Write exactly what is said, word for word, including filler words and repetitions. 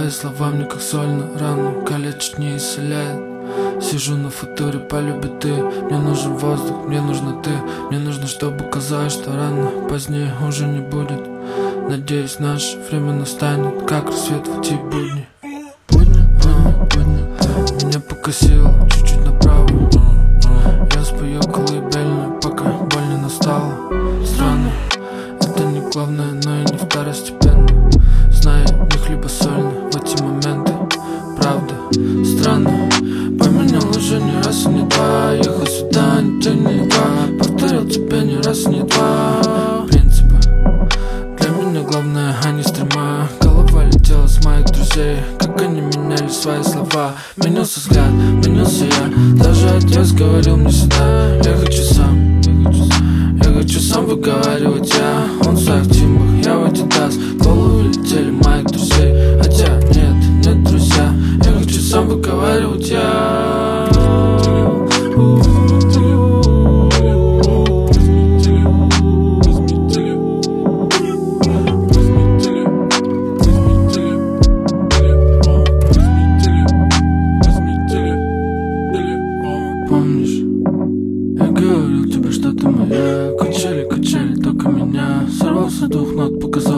Твои слова мне как соль на рану, калечат, не исцеляет. Сижу на футуре, полюби ты. Мне нужен воздух, мне нужна ты. Мне нужно, чтобы казалось, что рано, позднее уже не будет. Надеюсь, наше время настанет, как рассвет в эти будни. Будни, а, будни. Меня покосило чуть-чуть направо. Я спою колыбельную, пока боль не настала. Странно, это не главное, но и не второстепенно. Знаю, не хлебосольно в эти моменты. Правда, странно. Поменял уже не раз и не два. Ехал сюда, не те, не два. Повторил тебе не раз и не два. Принципы для меня главное, а не стрима. Голова летела с моих друзей, как они меняли свои слова. Менялся взгляд, менялся я. Даже отец говорил мне сюда. Я хочу сам, я хочу сам выговаривать я. Он в своих тимбах, я в Адидас. Головы летели моих друзей, хотя нет, нет, друзья. Я хочу сам выговаривать я. Помнишь, я говорил тебе, что ты моя. Качели, качели только меня. Сорвался дух, но показал